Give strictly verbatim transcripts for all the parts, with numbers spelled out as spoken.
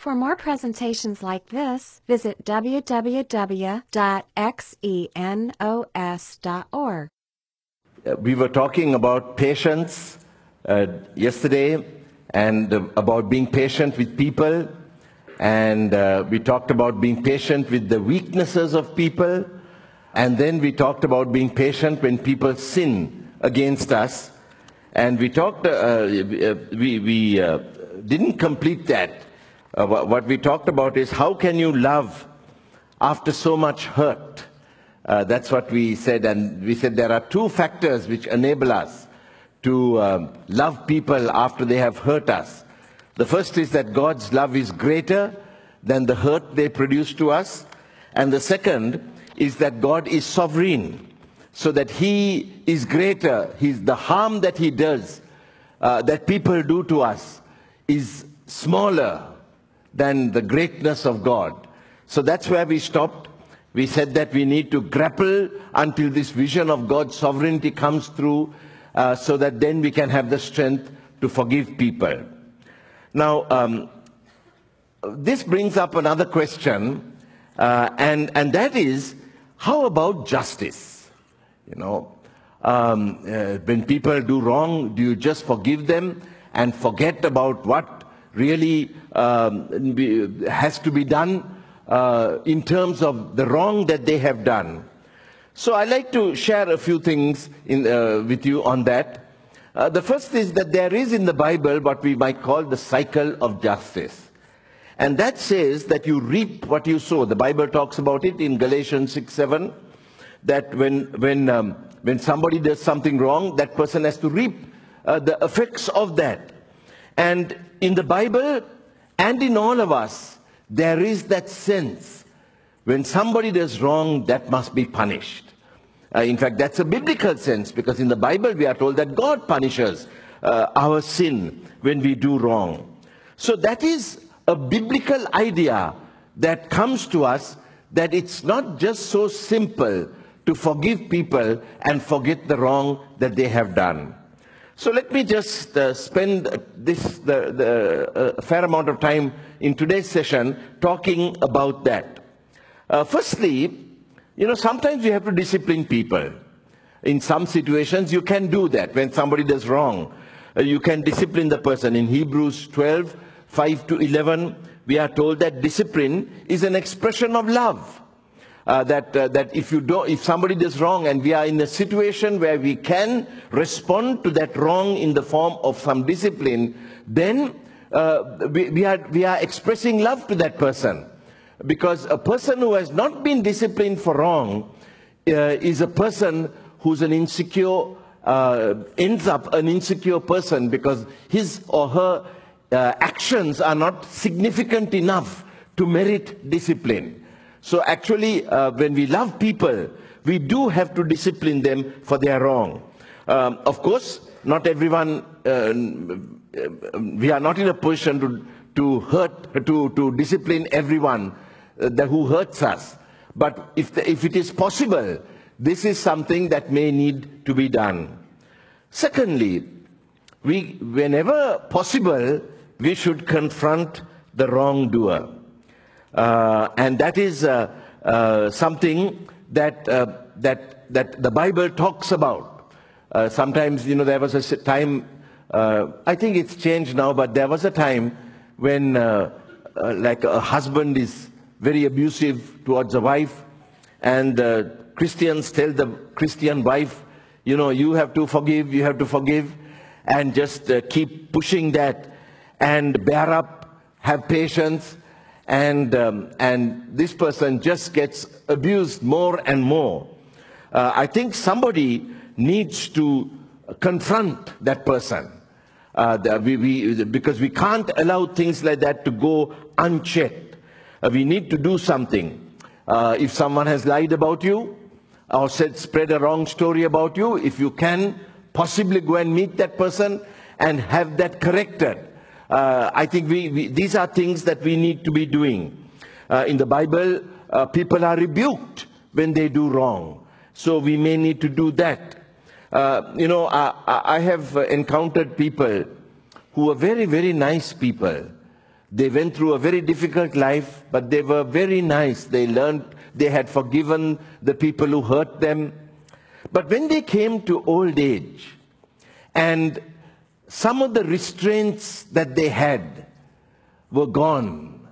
For more presentations like this, visit w w w dot xenos dot org. Uh, we were talking about patience uh, yesterday, and uh, about being patient with people, and uh, we talked about being patient with the weaknesses of people, and then we talked about being patient when people sin against us, and we talked, uh, we, we uh, didn't complete that. Uh, what we talked about is how can you love after so much hurt? Uh, that's what we said, and we said there are two factors which enable us to um, love people after they have hurt us. The first is that God's love is greater than the hurt they produce to us, and the second is that God is sovereign, so that He is greater. He's the harm that He does, uh, that people do to us, is smaller than the greatness of God. So that's where we stopped. We said that we need to grapple until this vision of God's sovereignty comes through, uh, so that then we can have the strength to forgive people. Now, um, this brings up another question, uh, and, and that is, how about justice? You know, um, uh, when people do wrong, do you just forgive them and forget about what really um, has to be done uh, in terms of the wrong that they have done? So I'd like to share a few things in, uh, with you on that. Uh, the first is that there is in the Bible what we might call the cycle of justice. And that says that you reap what you sow. The Bible talks about it in Galatians six seven, that when, when, um, when somebody does something wrong, that person has to reap uh, the effects of that. And in the Bible and in all of us, there is that sense when somebody does wrong, that must be punished. Uh, in fact, that's a biblical sense, because in the Bible we are told that God punishes uh, our sin when we do wrong. So that is a biblical idea that comes to us, that it's not just so simple to forgive people and forget the wrong that they have done. So let me just uh, spend this the, the uh, fair amount of time in today's session talking about that. Uh, firstly, you know, sometimes you have to discipline people. In some situations, you can do that. When somebody does wrong, uh, you can discipline the person. In Hebrews twelve, five to eleven, we are told that discipline is an expression of love. Uh, that uh, that if you don't, if somebody does wrong, and we are in a situation where we can respond to that wrong in the form of some discipline, then uh, we, we are we are expressing love to that person. Because a person who has not been disciplined for wrong uh, is a person who's an insecure, uh, ends up an insecure person, because his or her uh, actions are not significant enough to merit discipline. So actually, uh, when we love people, we do have to discipline them for their wrong. Um, of course, not everyone, uh, we are not in a position to, to hurt, to, to discipline everyone uh, the, who hurts us. But if, the, if it is possible, this is something that may need to be done. Secondly, we, whenever possible, we should confront the wrongdoer. Uh, and that is uh, uh, something that, uh, that, that the Bible talks about. Uh, sometimes, you know, there was a time, uh, I think it's changed now, but there was a time when uh, uh, like a husband is very abusive towards a wife, and uh, Christians tell the Christian wife, you know, you have to forgive, you have to forgive, and just uh, keep pushing that, and bear up, have patience. And, um, and this person just gets abused more and more. Uh, I think somebody needs to confront that person, uh, the, we, we, because we can't allow things like that to go unchecked. Uh, we need to do something. Uh, if someone has lied about you, or said, spread a wrong story about you, if you can possibly go and meet that person and have that corrected. Uh, I think we, we, these are things that we need to be doing. Uh, in the Bible, uh, people are rebuked when they do wrong. So we may need to do that. Uh, you know, I, I have encountered people who are very, very nice people. They went through a very difficult life, but they were very nice. They learned, they had forgiven the people who hurt them. But when they came to old age, and some of the restraints that they had were gone,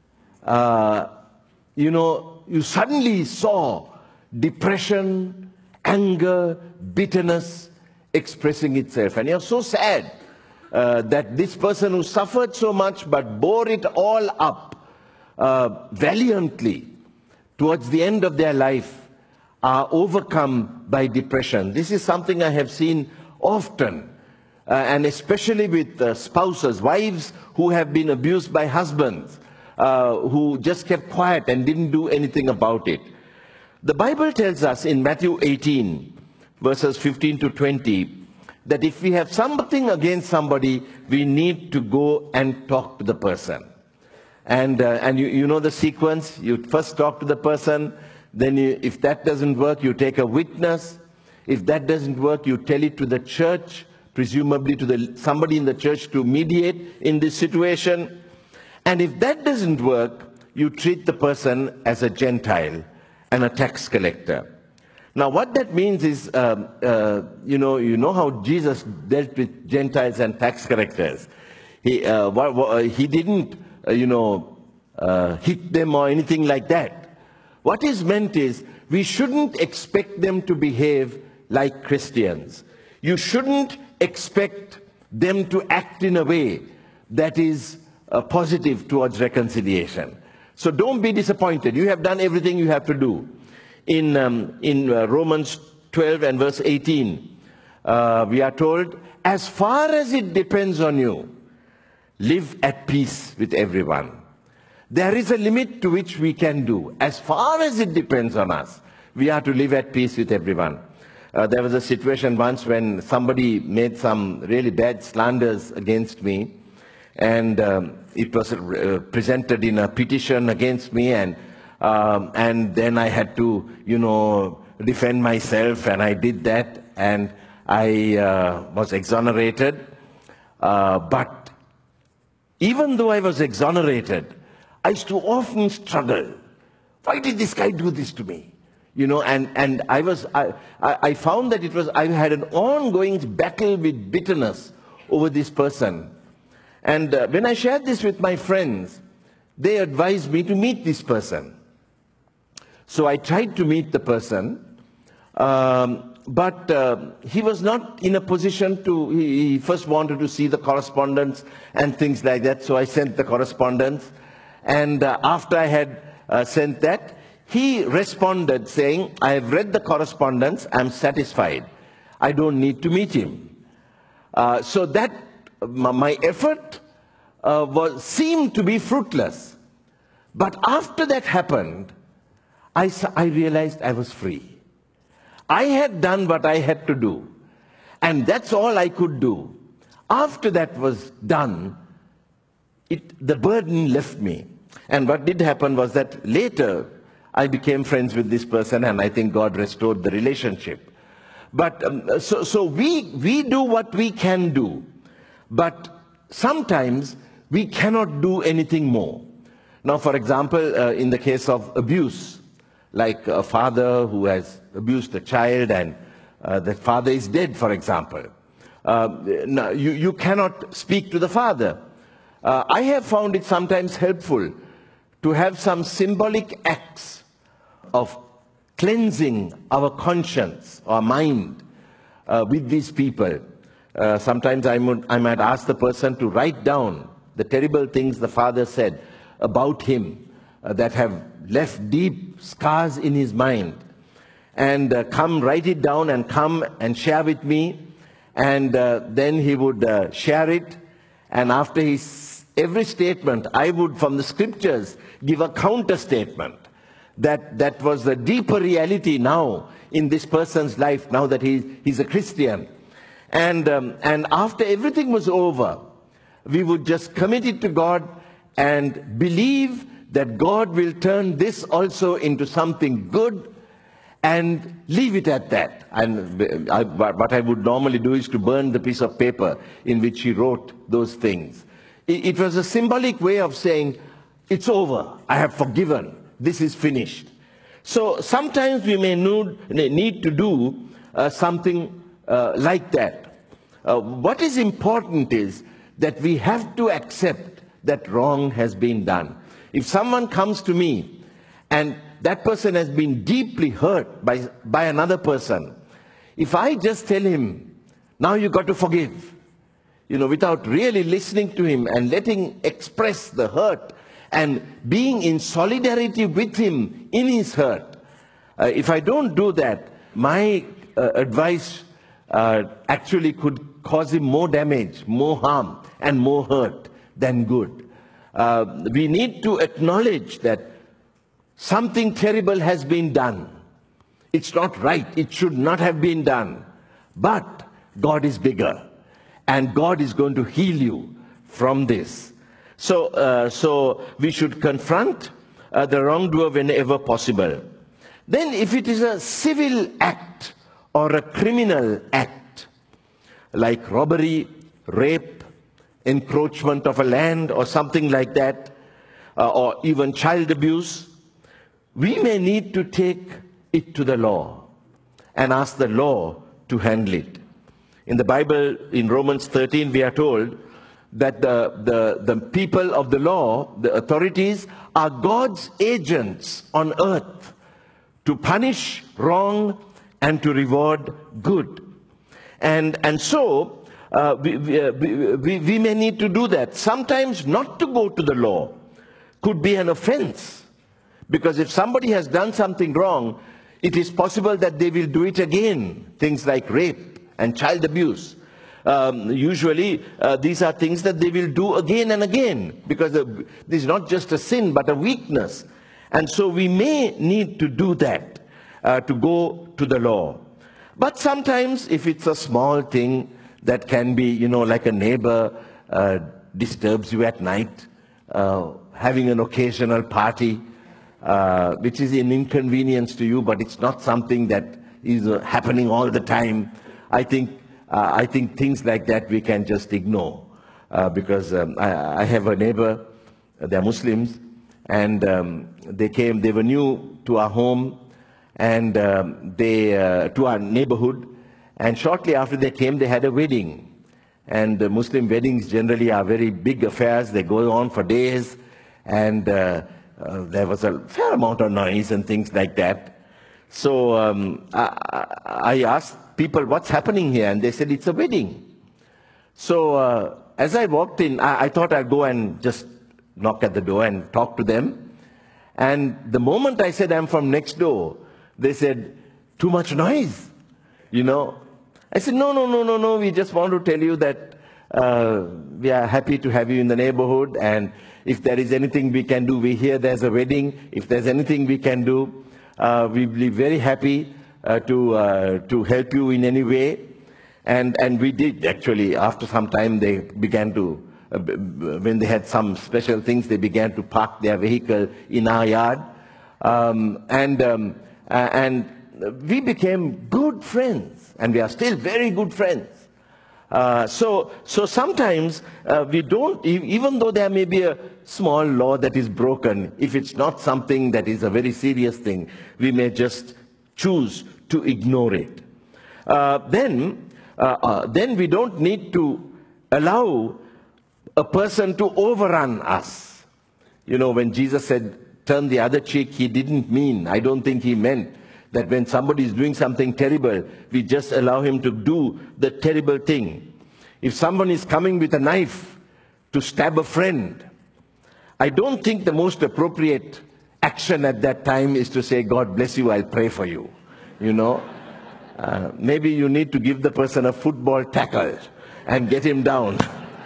uh, you know, you suddenly saw depression, anger, bitterness expressing itself. And you're so sad uh, that this person who suffered so much but bore it all up uh, valiantly towards the end of their life are overcome by depression. This is something I have seen often, uh, and especially with uh, spouses, wives who have been abused by husbands, uh, who just kept quiet and didn't do anything about it. The Bible tells us in Matthew eighteen, verses fifteen to twenty, that if we have something against somebody, we need to go and talk to the person. And, uh, and you, you know the sequence. You first talk to the person, then you, if that doesn't work, you take a witness. If that doesn't work, you tell it to the church, presumably to the, somebody in the church to mediate in this situation. And if that doesn't work, you treat the person as a Gentile and a tax collector. Now, what that means is, um, uh, you know, you know how Jesus dealt with Gentiles and tax collectors. He, uh, what, what, he didn't, uh, you know, uh, hit them or anything like that. What is meant is, we shouldn't expect them to behave like Christians. You shouldn't expect them to act in a way that is uh, positive towards reconciliation. So don't be disappointed. You have done everything you have to do. In, um, in uh, Romans twelve and verse eighteen, uh, we are told, as far as it depends on you, live at peace with everyone. There is a limit to which we can do. As far as it depends on us, we are to live at peace with everyone. Uh, there was a situation once when somebody made some really bad slanders against me, and um, it was uh, presented in a petition against me, and Um, and then I had to, you know, defend myself, and I did that, and I uh, was exonerated. Uh, but even though I was exonerated, I used to often struggle. Why did this guy do this to me? You know, and, and I was, I, I found that it was, I had an ongoing battle with bitterness over this person. And uh, when I shared this with my friends, they advised me to meet this person. So I tried to meet the person, um, but uh, he was not in a position to, he, he first wanted to see the correspondence and things like that, so I sent the correspondence. And uh, after I had uh, sent that, he responded saying, I have read the correspondence, I'm satisfied. I don't need to meet him. Uh, so that, my effort uh, was, seemed to be fruitless. But after that happened, I, I realized I was free. I had done what I had to do, and that's all I could do. After that was done, it, the burden left me. And what did happen was that later I became friends with this person, and I think God restored the relationship. But um, so, so we, we do what we can do, but sometimes we cannot do anything more. Now, for example, uh, in the case of abuse, like a father who has abused a child and uh, the father is dead, for example. Uh, no, you, you cannot speak to the father. Uh, I have found it sometimes helpful to have some symbolic acts of cleansing our conscience, our mind, uh, with these people. Uh, sometimes I, would, I might ask the person to write down the terrible things the father said about him uh, that have left deep scars in his mind, and uh, come write it down and come and share with me, and uh, then he would uh, share it, and after his every statement I would from the scriptures give a counter statement that that was the deeper reality now in this person's life, now that he, he's a Christian. And, um, and after everything was over, we would just commit it to God and believe that God will turn this also into something good, and leave it at that. And I, what I would normally do is to burn the piece of paper in which he wrote those things. It, it was a symbolic way of saying, it's over, I have forgiven, this is finished. So sometimes we may need to do uh, something uh, like that. Uh, what is important is that we have to accept that wrong has been done. If someone comes to me and that person has been deeply hurt by, by another person, if I just tell him, now you got to forgive, you know, without really listening to him and letting express the hurt and being in solidarity with him in his hurt, uh, if I don't do that, my uh, advice uh, actually could cause him more damage, more harm, and more hurt than good. Uh, we need to acknowledge that something terrible has been done. It's not right. It should not have been done. But God is bigger, and God is going to heal you from this. So, uh, so we should confront uh, the wrongdoer whenever possible. Then if it is a civil act or a criminal act, like robbery, rape, encroachment of a land or something like that, uh, or even child abuse, we may need to take it to the law and ask the law to handle it. In the Bible, in Romans thirteen, we are told that the, the, the people of the law, the authorities, are God's agents on earth to punish wrong and to reward good. And, and so, uh, we, we, we, we may need to do that. Sometimes not to go to the law could be an offense. Because if somebody has done something wrong, it is possible that they will do it again. Things like rape and child abuse. Um, usually, uh, these are things that they will do again and again. Because uh, this is not just a sin, but a weakness. And so we may need to do that, uh, to go to the law. But sometimes, if it's a small thing that can be, you know, like a neighbor uh, disturbs you at night, uh, having an occasional party, Uh, which is an inconvenience to you, but it's not something that is uh, happening all the time. I think, uh, I think things like that we can just ignore. Uh, because um, I, I have a neighbor, uh, they're Muslims, and um, they came, they were new to our home, and um, they, uh, to our neighborhood, and shortly after they came, they had a wedding. And uh, Muslim weddings generally are very big affairs, they go on for days, and uh, Uh, there was a fair amount of noise and things like that. So um, I, I asked people, what's happening here? And they said, it's a wedding. So uh, as I walked in, I, I thought I'd go and just knock at the door and talk to them. And the moment I said, I'm from next door, they said, too much noise, you know. I said, no, no, no, no, no, we just want to tell you that uh, we are happy to have you in the neighborhood, and if there is anything we can do, we hear there's a wedding. If there's anything we can do, uh, we'll be very happy uh, to uh, to help you in any way. And and we did actually. After some time, they began to, uh, when they had some special things, they began to park their vehicle in our yard, um, and um, uh, and we became good friends, and we are still very good friends. Uh, so, so sometimes uh, we don't, even though there may be a small law that is broken, if it's not something that is a very serious thing, we may just choose to ignore it. Uh, then, uh, uh, then we don't need to allow a person to overrun us. You know, when Jesus said, turn the other cheek, he didn't mean, I don't think he meant that when somebody is doing something terrible, we just allow him to do the terrible thing. If someone is coming with a knife to stab a friend, I don't think the most appropriate action at that time is to say, God bless you, I'll pray for you. You know, uh, maybe you need to give the person a football tackle and get him down.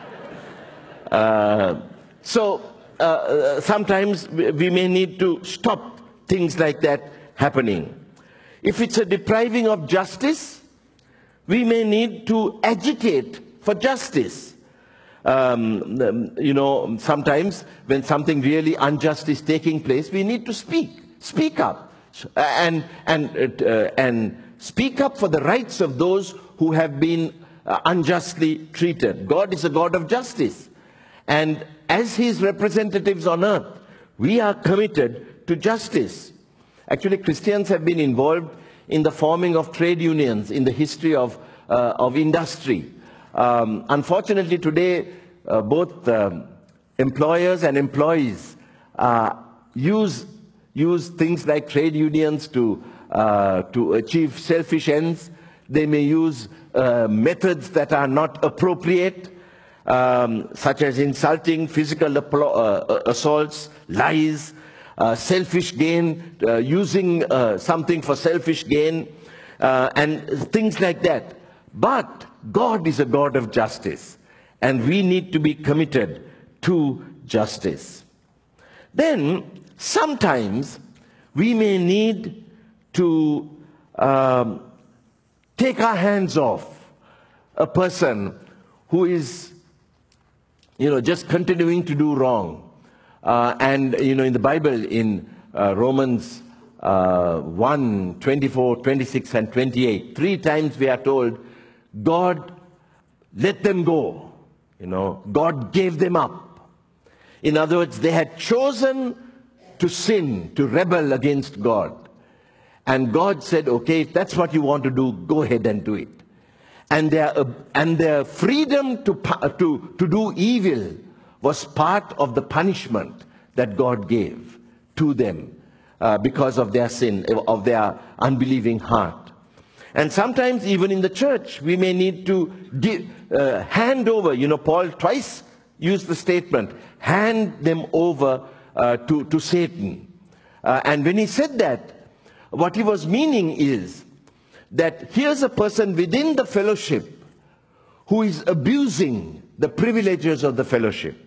uh, so uh, sometimes we may need to stop things like that happening. If it's a depriving of justice, we may need to agitate for justice. Um, you know, sometimes when something really unjust is taking place, we need to speak, speak up, and and uh, and speak up for the rights of those who have been uh, unjustly treated. God is a God of justice, And as his representatives on earth, we are committed to justice. Actually, Christians have been involved in the forming of trade unions in the history of, uh, of industry. Um, unfortunately, today, uh, both um, employers and employees uh, use, use things like trade unions to, uh, to achieve selfish ends. They may use uh, methods that are not appropriate, um, such as insulting, physical uh, assaults, lies, uh, selfish gain, uh, using uh, something for selfish gain, uh, and things like that. But God is a God of justice, and we need to be committed to justice. Then, sometimes we may need to um, take our hands off a person who is, you know, just continuing to do wrong. Uh, and, you know, in the Bible, in uh, Romans uh, one, twenty-four, twenty-six, and twenty-eight, three times we are told, God let them go. You know, God gave them up. In other words, they had chosen to sin, to rebel against God. And God said, okay, if that's what you want to do, go ahead and do it. And their, uh, and their freedom to, to, to do evil was part of the punishment that God gave to them uh, because of their sin, of their unbelieving heart. And sometimes even in the church, we may need to give, uh, hand over, you know, Paul twice used the statement, hand them over uh, to, to Satan. Uh, and when he said that, what he was meaning is that here's a person within the fellowship who is abusing the privileges of the fellowship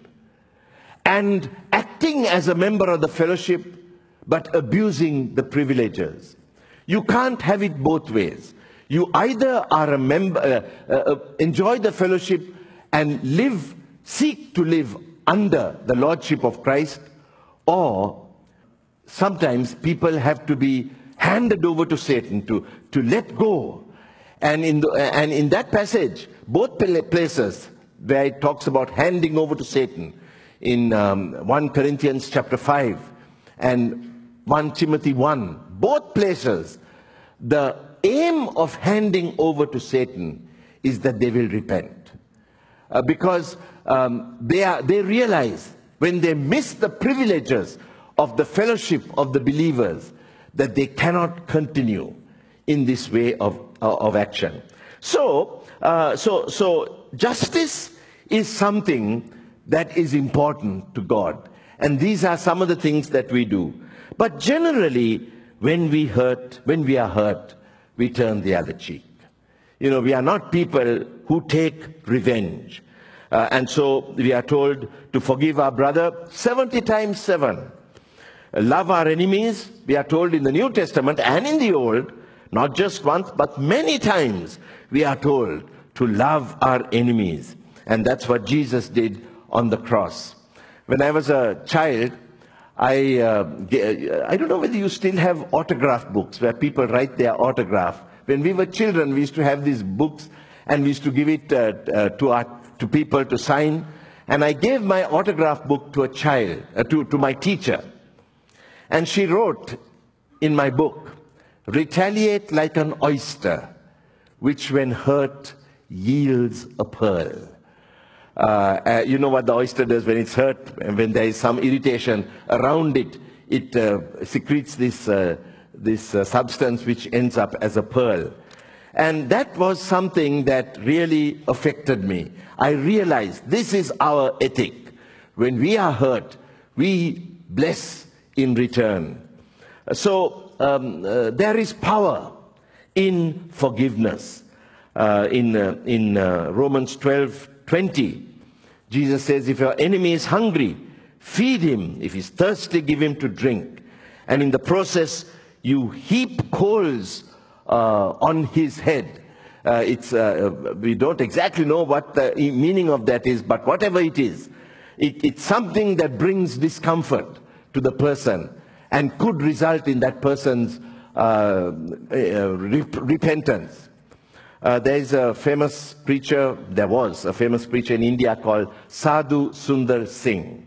and acting as a member of the fellowship but abusing the privileges. You can't have it both ways. You either are a member, uh, uh, enjoy the fellowship and live, seek to live under the lordship of Christ, or sometimes people have to be handed over to Satan, to, to let go. And in, the, and in that passage, both places where it talks about handing over to Satan, in um, First Corinthians chapter five and First Timothy one, both places, the aim of handing over to Satan is that they will repent. Uh, because um, they, are, they realize when they miss the privileges of the fellowship of the believers, that they cannot continue in this way of, uh, of action. So, uh, so, so justice is something that is important to God. And these are some of the things that we do. But generally, when we hurt, when we are hurt, we turn the other cheek. You know, we are not people who take revenge. Uh, and so we are told to forgive our brother seventy times seven. Love our enemies, we are told in the New Testament and in the Old, not just once, but many times we are told to love our enemies. And that's what Jesus did on the cross. When I was a child, I, uh, I don't know whether you still have autograph books where people write their autograph. When we were children, we used to have these books and we used to give it uh, uh, to, our, to people to sign. And I gave my autograph book to a child, uh, to, to my teacher. And she wrote in my book, retaliate like an oyster, which when hurt yields a pearl. Uh, uh, you know what the oyster does when it's hurt, and when there is some irritation around it, it uh, secretes this, uh, this uh, substance which ends up as a pearl. And that was something that really affected me. I realized this is our ethic. When we are hurt, we bless in return. So um, uh, there is power in forgiveness. Uh, in uh, in uh, Romans twelve twenty, Jesus says, if your enemy is hungry, feed him. If he's thirsty, give him to drink. And in the process, you heap coals uh, on his head. Uh, it's uh, we don't exactly know what the meaning of that is, but whatever it is, it, it's something that brings discomfort to the person and could result in that person's uh, uh, rep repentance. Uh, there is a famous preacher, there was a famous preacher in India called Sadhu Sundar Singh.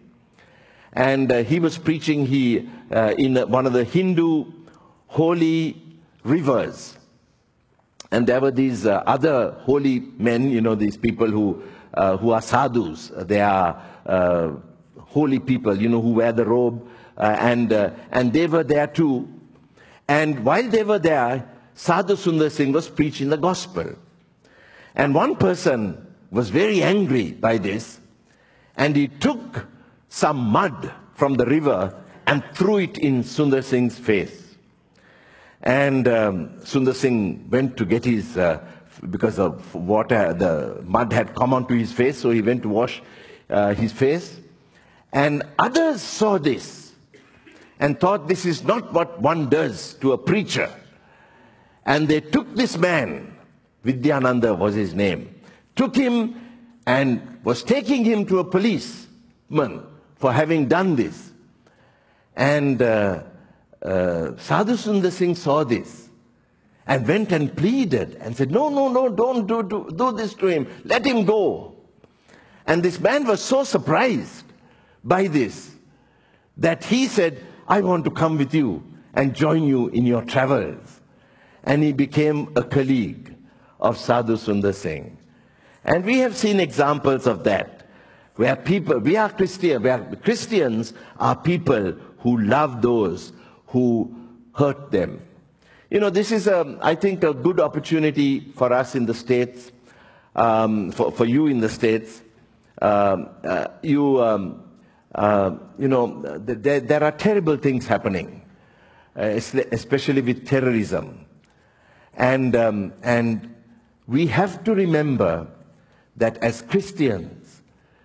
And uh, he was preaching he, uh, in one of the Hindu holy rivers. And there were these uh, other holy men, you know, these people who, uh, who are sadhus. They are uh, holy people, you know, who wear the robe. Uh, and, uh, and they were there too. And while they were there, Sadhu Sundar Singh was preaching the gospel. And one person was very angry by this, and he took some mud from the river and threw it in Sundar Singh's face. And um, Sundar Singh went to get his, uh, because of water, the mud had come onto his face, so he went to wash uh, his face. And others saw this and thought this is not what one does to a preacher. And they took this man, Vidyananda was his name, took him and was taking him to a policeman for having done this. And uh, uh, Sadhu Sundar Singh saw this and went and pleaded and said, no, no, no, don't do, do, do this to him. Let him go. And this man was so surprised by this that he said, I want to come with you and join you in your travels. And he became a colleague of Sadhu Sundar Singh. And we have seen examples of that, where people, we are Christian, where Christians are people who love those who hurt them. You know, this is, a, I think, a good opportunity for us in the States, um, for, for you in the States. Um, uh, you, um, uh, you know, there, there are terrible things happening, uh, especially with terrorism. And, um, and we have to remember that as Christians,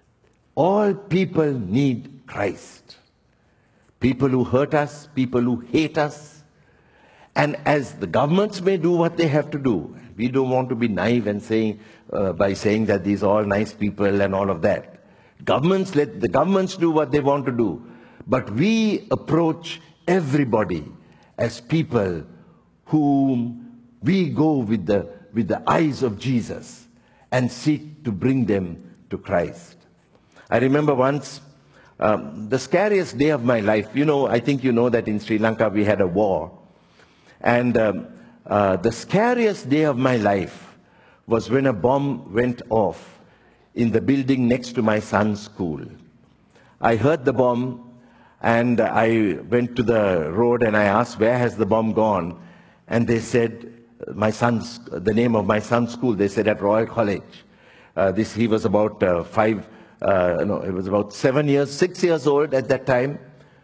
all people need Christ. People who hurt us, people who hate us. And as the governments may do what they have to do, we don't want to be naive and saying, uh, by saying that these are all nice people and all of that. Governments, let the governments do what they want to do. But we approach everybody as people whom we go with the, with the eyes of Jesus and seek to bring them to Christ. I remember once, um, the scariest day of my life, you know, I think you know that in Sri Lanka we had a war. And um, uh, the scariest day of my life was when a bomb went off in the building next to my son's school. I heard the bomb and I went to the road and I asked, where has the bomb gone? And they said, my son's, the name of my son's school, they said at Royal College. Uh, this, he was about uh, five, uh, no, it was about seven years, six years old at that time.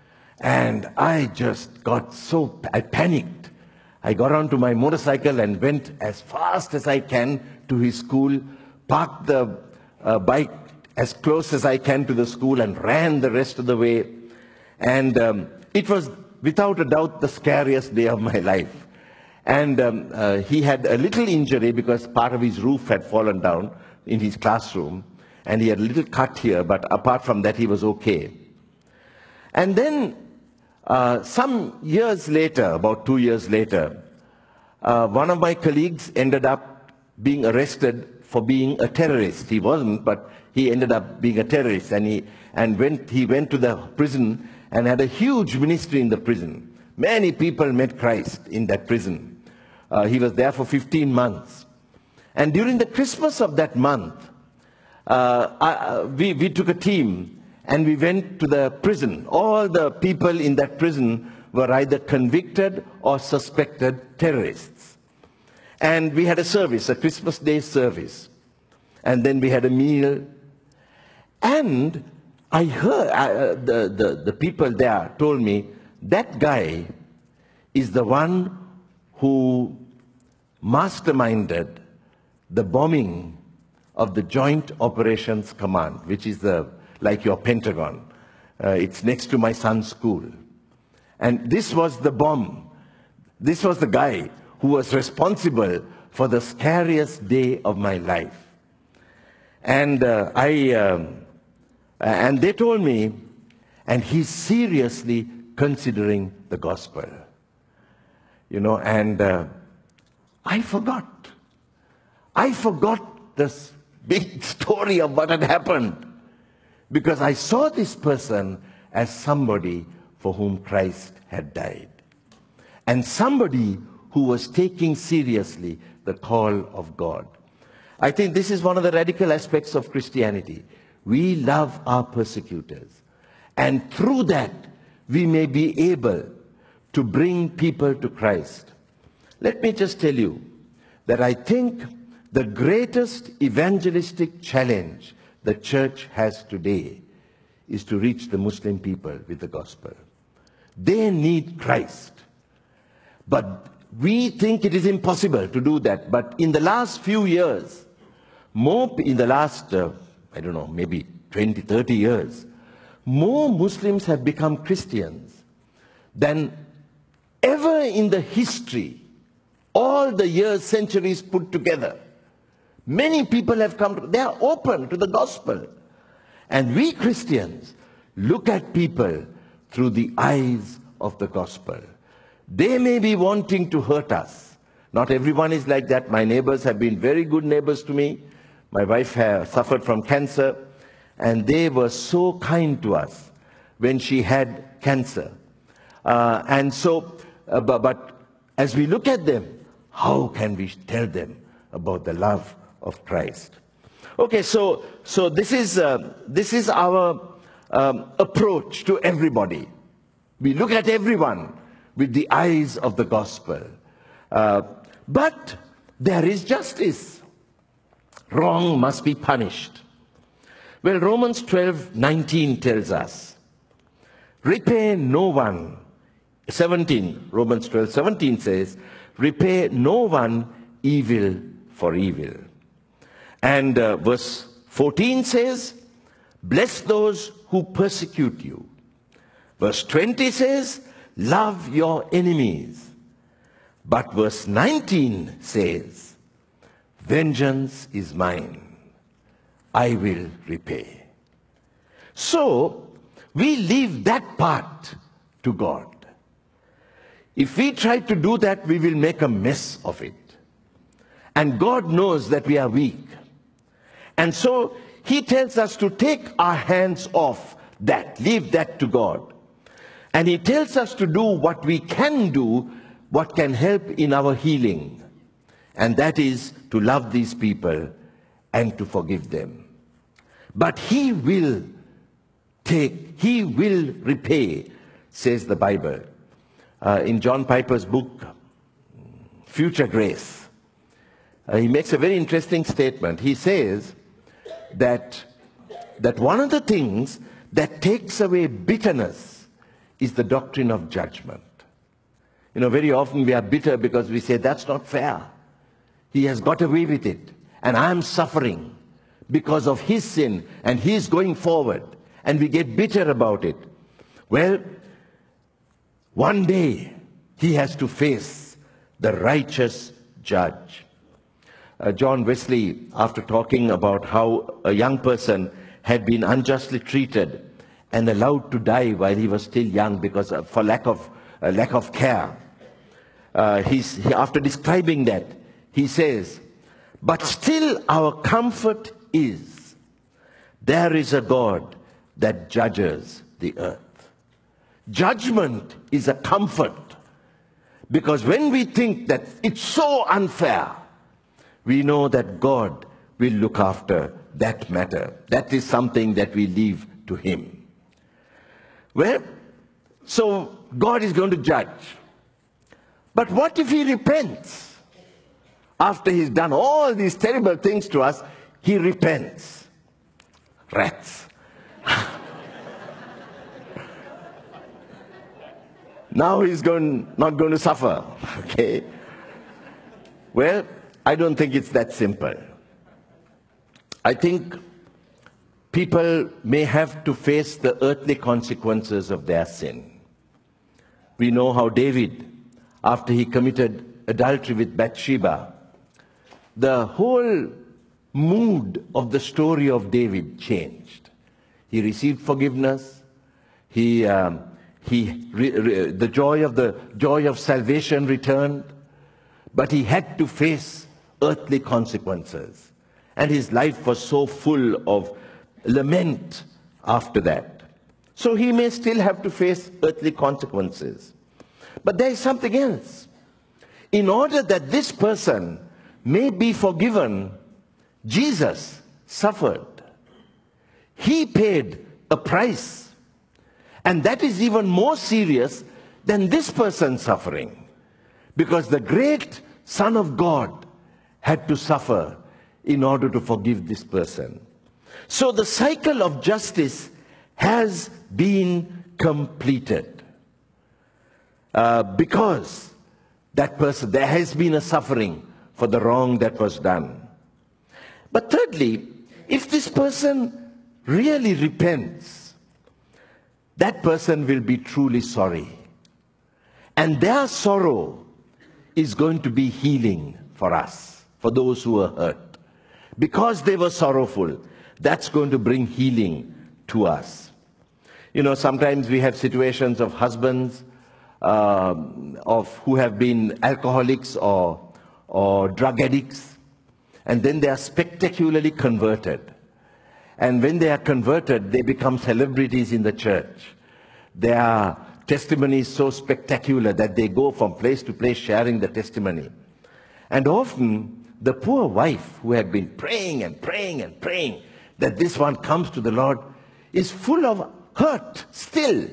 And I just got so, I panicked. I got onto my motorcycle and went as fast as I can to his school, parked the uh, bike as close as I can to the school and ran the rest of the way. And um, it was without a doubt the scariest day of my life. And um, uh, he had a little injury because part of his roof had fallen down in his classroom. And he had a little cut here, but apart from that, he was okay. And then, uh, some years later, about two years later, uh, one of my colleagues ended up being arrested for being a terrorist. He wasn't, but he ended up being a terrorist. And he, and went, he went to the prison and had a huge ministry in the prison. Many people met Christ in that prison. Uh, he was there for fifteen months. And during the Christmas of that month, uh, I, we, we took a team and we went to the prison. All the people in that prison were either convicted or suspected terrorists. And we had a service, a Christmas Day service. And then we had a meal. And I heard, uh, the, the, the people there told me, that guy is the one who masterminded the bombing of the Joint Operations Command, which is the, like your Pentagon. Uh, it's next to my son's school. And this was the bomb. This was the guy who was responsible for the scariest day of my life. And uh, I, um, and they told me, and he's seriously considering the gospel. You know, and uh, I forgot. I forgot this big story of what had happened, because I saw this person as somebody for whom Christ had died, and somebody who was taking seriously the call of God. I think this is one of the radical aspects of Christianity. We love our persecutors, and through that we may be able to bring people to Christ. Let me just tell you that I think the greatest evangelistic challenge the church has today is to reach the Muslim people with the gospel. They need Christ. But we think it is impossible to do that. But in the last few years, more in the last, uh, I don't know, maybe twenty, thirty years, more Muslims have become Christians than ever in the history, all the years, centuries put together. Many people have come, they are open to the gospel. And we Christians look at people through the eyes of the gospel. They may be wanting to hurt us. Not everyone is like that. My neighbors have been very good neighbors to me. My wife has suffered from cancer, and they were so kind to us when she had cancer. Uh, and so, uh, but, but as we look at them, how can we tell them about the love of Christ? Okay, so so this is uh, this is our um, approach to everybody. We look at everyone with the eyes of the gospel. Uh, but there is justice. Wrong must be punished. Well, Romans twelve nineteen tells us, repay no one. seventeen, Romans twelve seventeen says, repay no one evil for evil. And uh, verse fourteen says, bless those who persecute you. Verse twenty says, love your enemies. But verse nineteen says, vengeance is mine, I will repay. So, we leave that part to God. If we try to do that, we will make a mess of it. And God knows that we are weak. And so, He tells us to take our hands off that, leave that to God. And He tells us to do what we can do, what can help in our healing. And that is to love these people and to forgive them. But He will take, He will repay, says the Bible. Uh, in John Piper's book, Future Grace, uh, he makes a very interesting statement. He says that, that one of the things that takes away bitterness is the doctrine of judgment. You know, very often we are bitter because we say, that's not fair. He has got away with it, and I am suffering because of his sin, and he's going forward, and we get bitter about it. Well, one day he has to face the righteous judge. Uh, John Wesley, after talking about how a young person had been unjustly treated and allowed to die while he was still young because of, for lack of uh, lack of care, uh, he's, he, after describing that, he says, but still our comfort is, there is a God that judges the earth. Judgment is a comfort, because when we think that it's so unfair, we know that God will look after that matter. That is something that we leave to Him. Well, so God is going to judge. But what if He repents? After He's done all these terrible things to us, He repents. Rats. Now He's going, not going to suffer. Okay? Well, I don't think it's that simple. I think people may have to face the earthly consequences of their sin. We know how David, after he committed adultery with Bathsheba, the whole mood of the story of David changed. He received forgiveness. He, um, he, re, re, the joy of the joy of salvation returned, but he had to face earthly consequences. And his life was so full of lament after that. So he may still have to face earthly consequences. But there is something else. In order that this person may be forgiven, Jesus suffered. He paid a price. And that is even more serious than this person's suffering. Because the great Son of God had to suffer in order to forgive this person. So the cycle of justice has been completed. Uh, because that person, there has been a suffering for the wrong that was done. But thirdly, if this person really repents, that person will be truly sorry. And their sorrow is going to be healing for us, for those who are hurt. Because they were sorrowful, that's going to bring healing to us. You know, sometimes we have situations of husbands uh, of who have been alcoholics or, or drug addicts, and then they are spectacularly converted. And when they are converted, they become celebrities in the church. Their testimony is so spectacular that they go from place to place sharing the testimony. And often, the poor wife who had been praying and praying and praying that this one comes to the Lord is full of hurt still.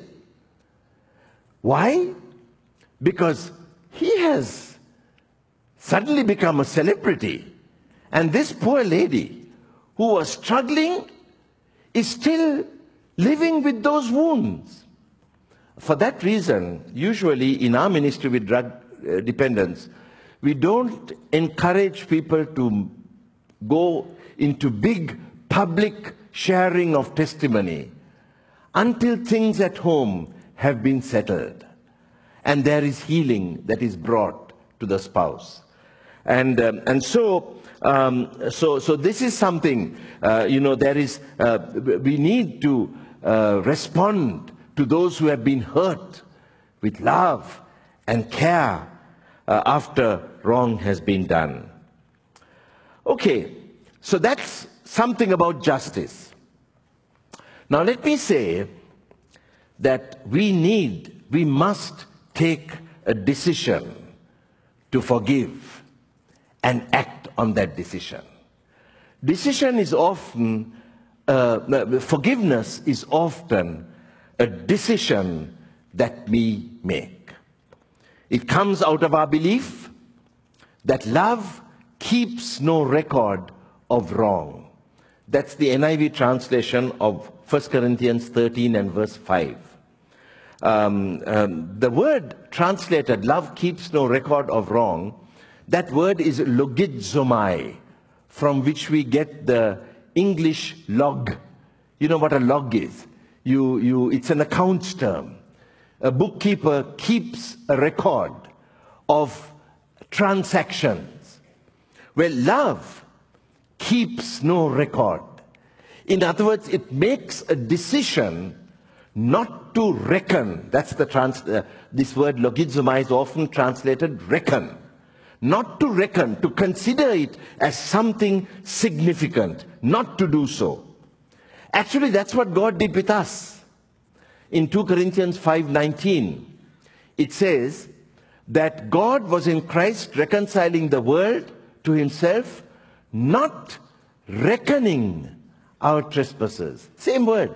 Why? Because he has suddenly become a celebrity. And this poor lady who was struggling is still living with those wounds. For that reason, usually in our ministry with drug uh, dependence, we don't encourage people to go into big public sharing of testimony until things at home have been settled and there is healing that is brought to the spouse. And, um, and so, um, so, so this is something, uh, you know, there is, uh, we need to uh, respond to those who have been hurt with love and care uh, after wrong has been done. Okay, so that's something about justice. Now let me say that we need, we must take a decision to forgive and act on that decision. Decision is often, uh, forgiveness is often a decision that we make. It comes out of our belief that love keeps no record of wrong. That's the N I V translation of First Corinthians thirteen and verse five. Um, um, the word translated, love keeps no record of wrong, that word is logizomai, from which we get the English log. You know what a log is? You, you, it's an accounts term. A bookkeeper keeps a record of transactions. Well, love keeps no record. In other words, it makes a decision not to reckon. That's the trans, uh, this word logizomai is often translated reckon. Not to reckon, to consider it as something significant, not to do so. Actually, that's what God did with us. In Second Corinthians five nineteen, it says that God was in Christ reconciling the world to himself, not reckoning our trespasses. Same word.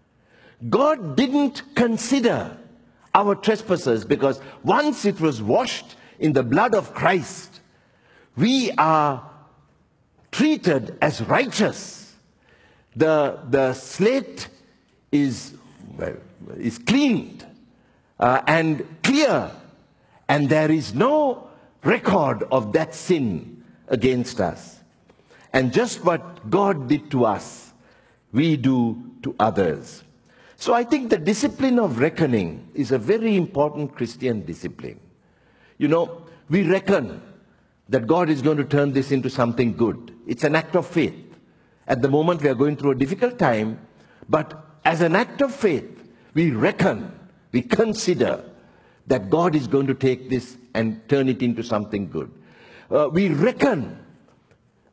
God didn't consider our trespasses because once it was washed in the blood of Christ, we are treated as righteous. The, the slate is, well, is cleaned uh, and clear, and there is no record of that sin against us. And just what God did to us, we do to others. So I think the discipline of reckoning is a very important Christian discipline. You know, we reckon that God is going to turn this into something good. It's an act of faith. At the moment we are going through a difficult time, but as an act of faith, we reckon, we consider that God is going to take this and turn it into something good. Uh, we reckon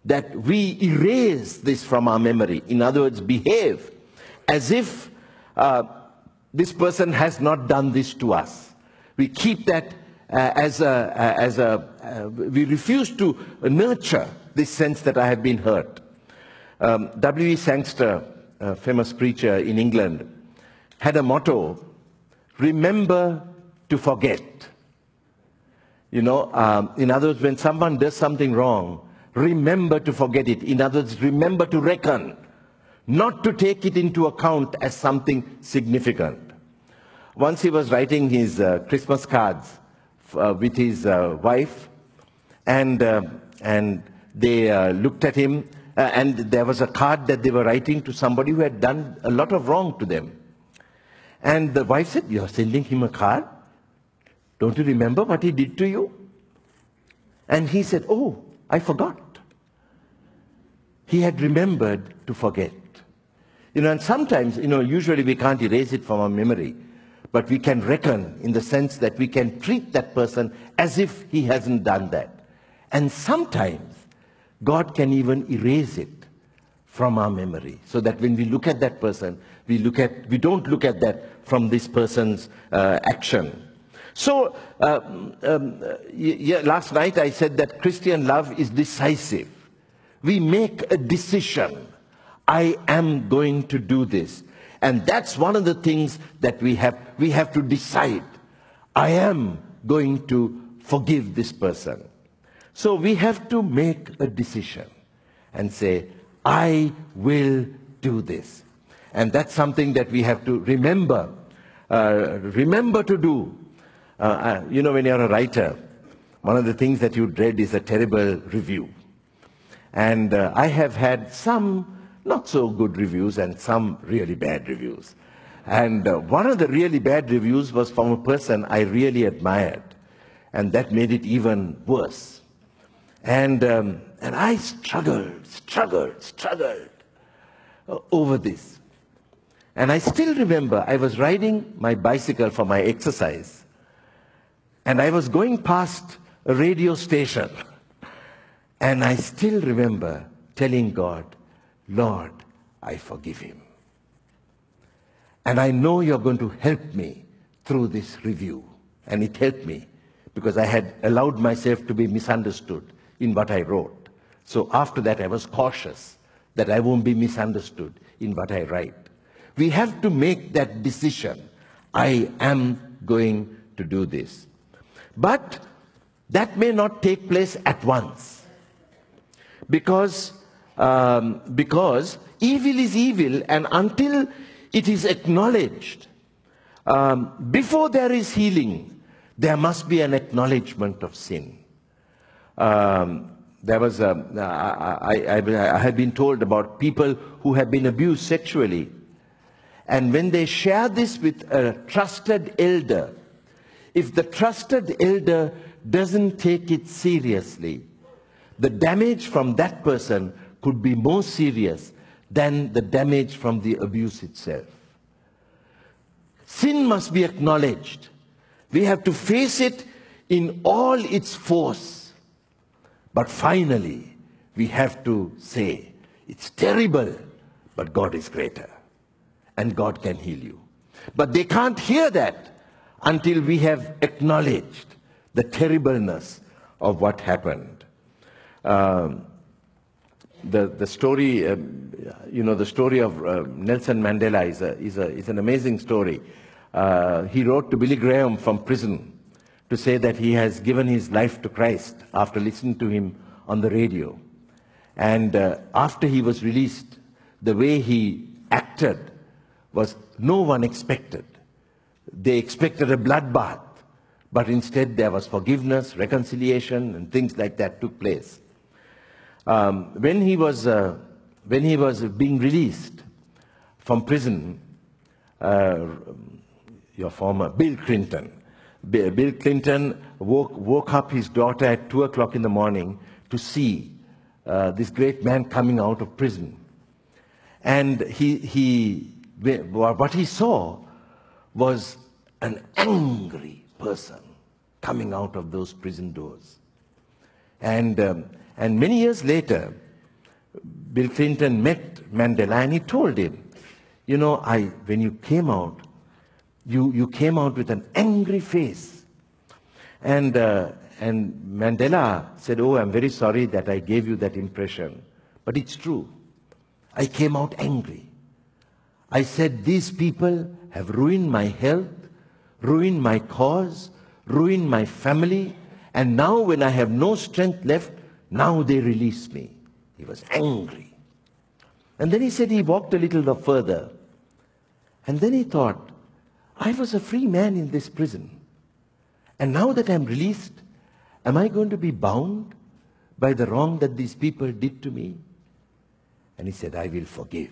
that we erase this from our memory. In other words, behave as if uh, this person has not done this to us. We keep that uh, as a, uh, as a uh, we refuse to nurture this sense that I have been hurt. Um, W E Sangster, a famous preacher in England, had a motto, remember to forget. You know, um, in other words, when someone does something wrong, remember to forget it. In other words, remember to reckon, not to take it into account as something significant. Once he was writing his uh, Christmas cards uh, with his uh, wife, and, uh, and they uh, looked at him, uh, and there was a card that they were writing to somebody who had done a lot of wrong to them. And the wife said, "You're sending him a card? Don't you remember what he did to you?" And he said, "Oh, I forgot." He had remembered to forget. You know, and sometimes, you know, usually we can't erase it from our memory, but we can reckon in the sense that we can treat that person as if he hasn't done that. And sometimes God can even erase it from our memory, so that when we look at that person, we look at we don't look at that from this person's uh, action. So uh, um, yeah, last night I said that Christian love is decisive. We make a decision. I am going to do this. And that's one of the things that we have. We have to decide. I am going to forgive this person. So we have to make a decision and say, I will do this. And that's something that we have to remember. Uh, remember to do. Uh, uh, you know, when you're a writer, one of the things that you dread is a terrible review. And uh, I have had some not so good reviews and some really bad reviews. And uh, one of the really bad reviews was from a person I really admired. And that made it even worse. And, um, and I struggled, struggled, struggled uh, over this. And I still remember I was riding my bicycle for my exercise. And I was going past a radio station. And I still remember telling God, Lord, I forgive him. And I know you're going to help me through this review. And it helped me because I had allowed myself to be misunderstood in what I wrote. So after that, I was cautious that I won't be misunderstood in what I write. We have to make that decision. I am going to do this. But that may not take place at once. Because, um, because evil is evil, and until it is acknowledged, um, before there is healing, there must be an acknowledgement of sin. Um, there was a, I, I, I have been told about people who have been abused sexually. And when they share this with a trusted elder, if the trusted elder doesn't take it seriously, the damage from that person could be more serious than the damage from the abuse itself. Sin must be acknowledged. We have to face it in all its force. But finally, we have to say, it's terrible, but God is greater. And God can heal you. But they can't hear that until we have acknowledged the terribleness of what happened. Um, the, the story, um, you know, the story of uh, Nelson Mandela is, a, is, a, is an amazing story. Uh, he wrote to Billy Graham from prison to say that he has given his life to Christ after listening to him on the radio. And uh, after he was released, the way he acted was no one expected. They expected a bloodbath, but instead there was forgiveness, reconciliation, and things like that took place. Um, when he was uh, when he was being released from prison, uh, your former Bill Clinton, Bill Clinton woke woke up his daughter at two o'clock in the morning to see uh, this great man coming out of prison, and he he. What he saw was an angry person coming out of those prison doors. And, um, and many years later, Bill Clinton met Mandela and he told him, you know, I, when you came out, you, you came out with an angry face. And, uh, and Mandela said, oh, I'm very sorry that I gave you that impression. But it's true. I came out angry. I said, these people have ruined my health, ruined my cause, ruined my family, and now when I have no strength left, now they release me. He was angry. And then he said he walked a little further. And then he thought, I was a free man in this prison. And now that I'm released, am I going to be bound by the wrong that these people did to me? And he said, I will forgive.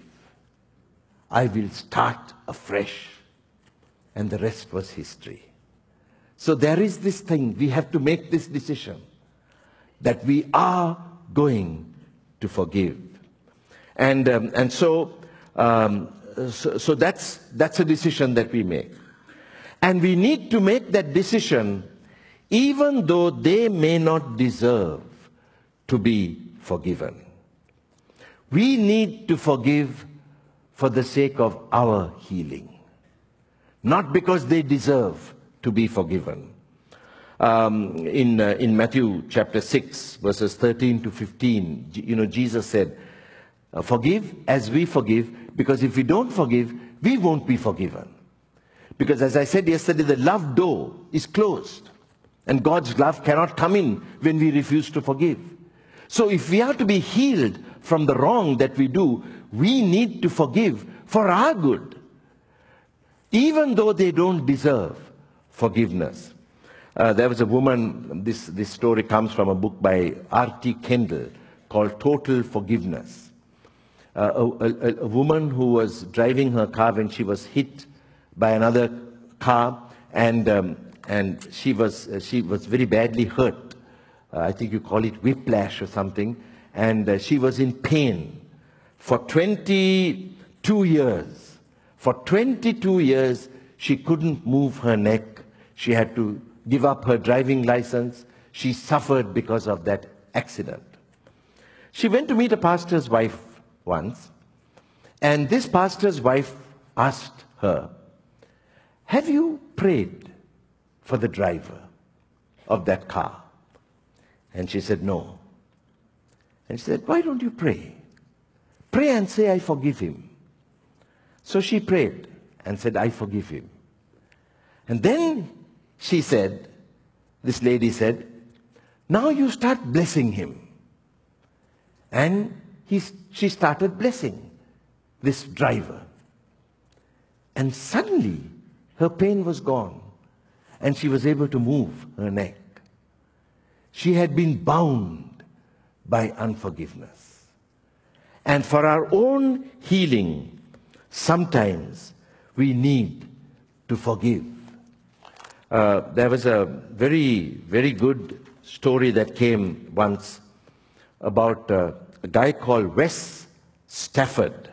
I will start afresh. And the rest was history. So there is this thing, we have to make this decision that we are going to forgive. And, um, and so, um, so, so that's, that's a decision that we make. And we need to make that decision even though they may not deserve to be forgiven. We need to forgive for the sake of our healing, not because they deserve to be forgiven. Um, in, uh, in Matthew chapter six, verses thirteen to fifteen, you know, Jesus said, uh, forgive as we forgive, because if we don't forgive, we won't be forgiven. Because as I said yesterday, the love door is closed. And God's love cannot come in when we refuse to forgive. So if we are to be healed from the wrong that we do, we need to forgive for our good, even though they don't deserve forgiveness. Uh, there was a woman, this, this story comes from a book by R T Kendall called Total Forgiveness. Uh, a, a, a woman who was driving her car when she was hit by another car, and um, and she was uh, she was very badly hurt. Uh, I think you call it whiplash or something, and uh, she was in pain for twenty-two years. For twenty-two years, she couldn't move her neck. She had to give up her driving license. She suffered because of that accident. She went to meet a pastor's wife once, and this pastor's wife asked her, have you prayed for the driver of that car? And she said, no. And she said, why don't you pray? Pray and say, I forgive him. So she prayed and said, I forgive him. And then she said, this lady said, now you start blessing him. And he, she started blessing this driver. And suddenly, her pain was gone, and she was able to move her neck. She had been bound by unforgiveness. And for our own healing, sometimes we need to forgive. Uh, there was a very, very good story that came once about uh, a guy called Wes Stafford.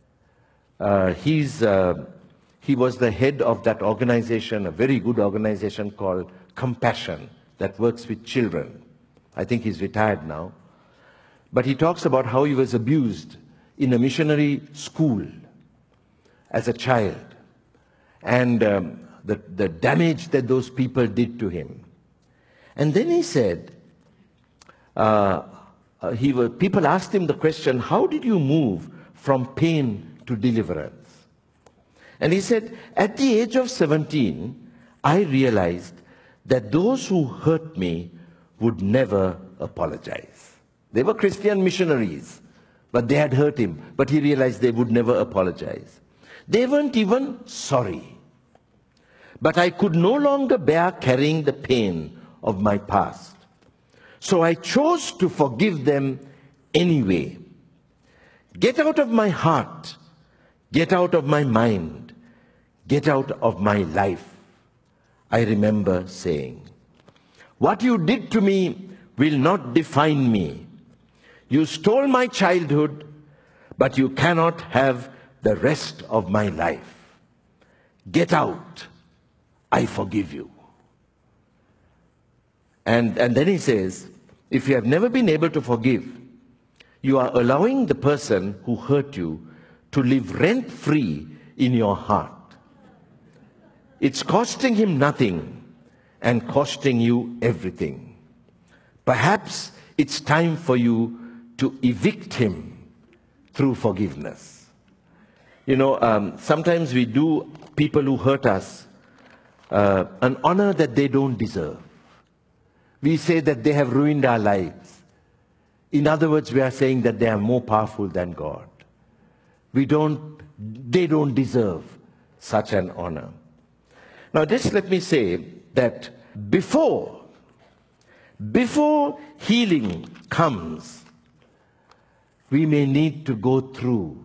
Uh, he's... Uh, He was the head of that organization, a very good organization called Compassion, that works with children. I think he's retired now. But he talks about how he was abused in a missionary school as a child, and um, the, the damage that those people did to him. And then he said, uh, uh, he was, people asked him the question, how did you move from pain to deliverance? And he said, at the age of seventeen, I realized that those who hurt me would never apologize. They were Christian missionaries, but they had hurt him. But he realized they would never apologize. They weren't even sorry. But I could no longer bear carrying the pain of my past. So I chose to forgive them anyway. Get out of my heart. Get out of my mind. Get out of my life. I remember saying, what you did to me will not define me. You stole my childhood, but you cannot have the rest of my life. Get out. I forgive you. And, and then he says, if you have never been able to forgive, you are allowing the person who hurt you to live rent-free in your heart. It's costing him nothing and costing you everything. Perhaps it's time for you to evict him through forgiveness. You know, um, sometimes we do people who hurt us uh, an honor that they don't deserve. We say that they have ruined our lives. In other words, we are saying that they are more powerful than God. We don't, they don't deserve such an honor. Now, just let me say that before, before healing comes, we may need to go through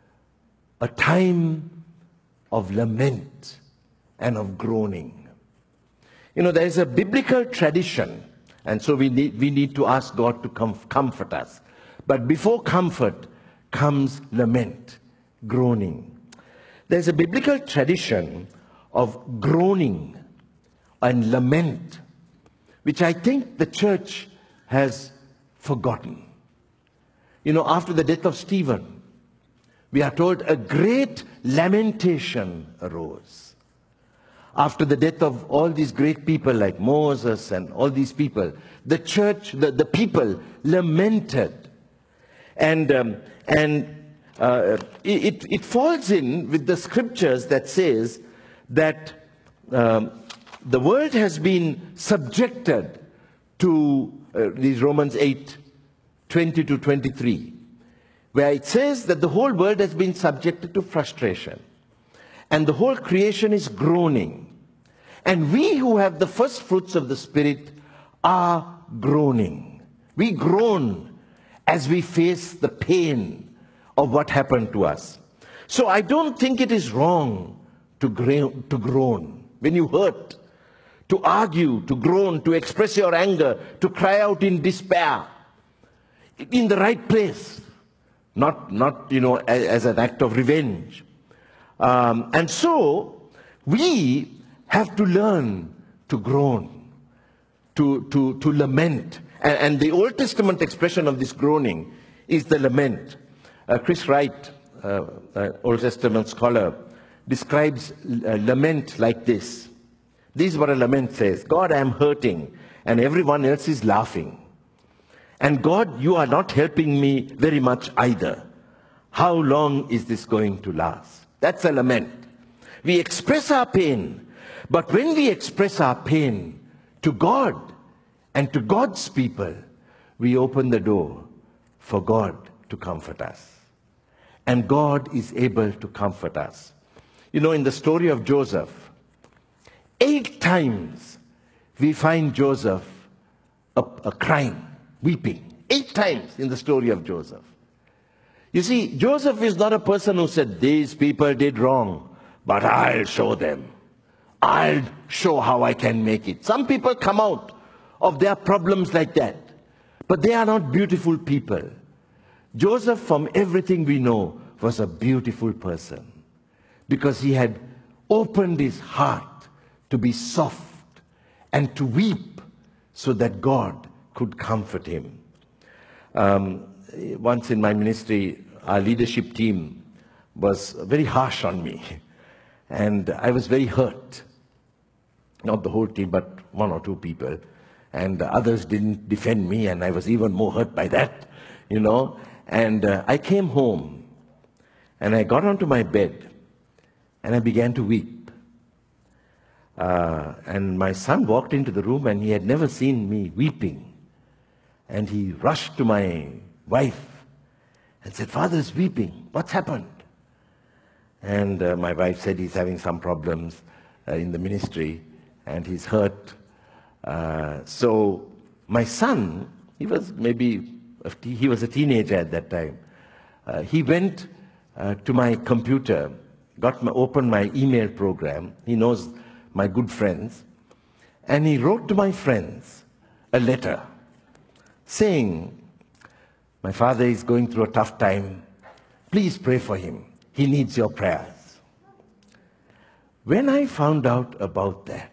a time of lament and of groaning. You know, there is a biblical tradition, and so we need, we need to ask God to com- comfort us. But before comfort comes lament, groaning. There's a biblical tradition of groaning and lament, which I think the church has forgotten. You know, after the death of Stephen, we are told a great lamentation arose. After the death of all these great people like Moses and all these people, the church, the, the people lamented. And, um, and uh, it, it falls in with the scriptures that says that um, the world has been subjected to uh, these Romans eight, twenty to twenty-three, where it says that the whole world has been subjected to frustration. And the whole creation is groaning. And we who have the first fruits of the Spirit are groaning. We groan as we face the pain of what happened to us. So I don't think it is wrong to groan, to groan. When you hurt, to argue, to groan, to express your anger, to cry out in despair, in the right place, not, not you know, as, as an act of revenge. Um, and so, we have to learn to groan, to, to, to lament. And, and the Old Testament expression of this groaning is the lament. Uh, Chris Wright, uh, uh, Old Testament scholar, describes uh, lament like this. This is what a lament says. God, I am hurting, and everyone else is laughing. And God, you are not helping me very much either. How long is this going to last? That's a lament. We express our pain, but when we express our pain to God and to God's people, we open the door for God to comfort us. And God is able to comfort us. You know, in the story of Joseph, eight times we find Joseph a, a crying, weeping. Eight times in the story of Joseph. You see, Joseph is not a person who said, these people did wrong, but I'll show them. I'll show how I can make it. Some people come out of their problems like that, but they are not beautiful people. Joseph, from everything we know, was a beautiful person because he had opened his heart to be soft and to weep so that God could comfort him. Um, once in my ministry, our leadership team was very harsh on me. And I was very hurt. Not the whole team, but one or two people. And others didn't defend me, and I was even more hurt by that, you know. And uh, I came home, and I got onto my bed, and I began to weep. Uh, and my son walked into the room, and he had never seen me weeping. And he rushed to my wife and said, Father is weeping. What's happened? And uh, my wife said he's having some problems uh, in the ministry and he's hurt. Uh, so my son, he was maybe, he was a teenager at that time. Uh, he went uh, to my computer, got my, opened my email program. He knows my good friends. And he wrote to my friends a letter saying, my father is going through a tough time. Please pray for him. He needs your prayers. When I found out about that,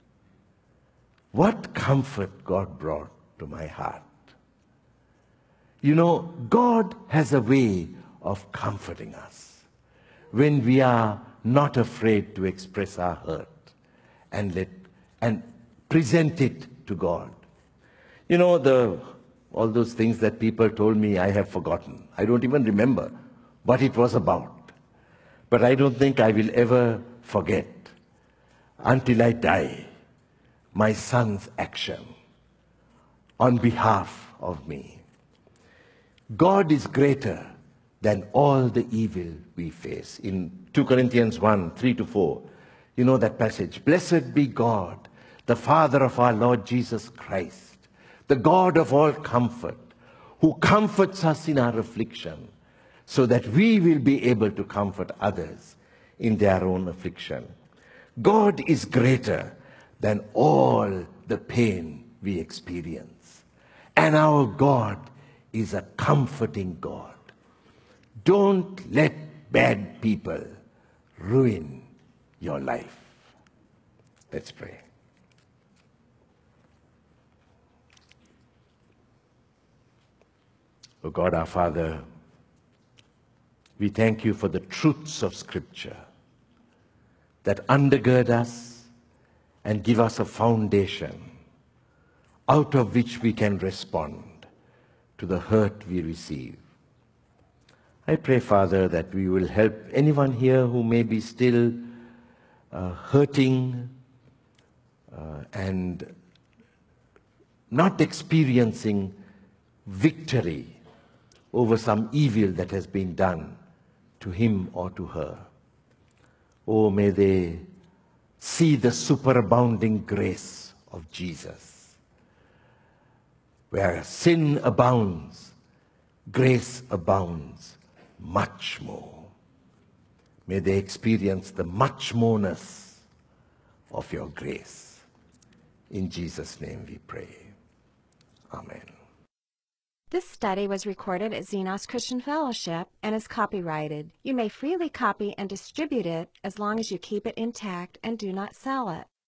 what comfort God brought to my heart. You know, God has a way of comforting us when we are not afraid to express our hurt and let and present it to God. You know, the all those things that people told me, I have forgotten. I don't even remember what it was about. But I don't think I will ever forget until I die my son's action on behalf of me. God is greater than all the evil we face. In two Corinthians one, three to four, you know that passage. Blessed be God, the Father of our Lord Jesus Christ, the God of all comfort, who comforts us in our affliction, so that we will be able to comfort others in their own affliction. God is greater than all the pain we experience. And our God is a comforting God. Don't let bad people ruin your life. Let's pray. Oh God, our Father, we thank you for the truths of Scripture that undergird us and give us a foundation out of which we can respond to the hurt we receive. I pray, Father, that we will help anyone here who may be still uh, hurting uh, and not experiencing victory over some evil that has been done to him or to her. Oh, may they see the superabounding grace of Jesus. Where sin abounds, grace abounds much more. May they experience the much moreness of your grace. In Jesus' name we pray. Amen. This study was recorded at Xenos Christian Fellowship and is copyrighted. You may freely copy and distribute it as long as you keep it intact and do not sell it.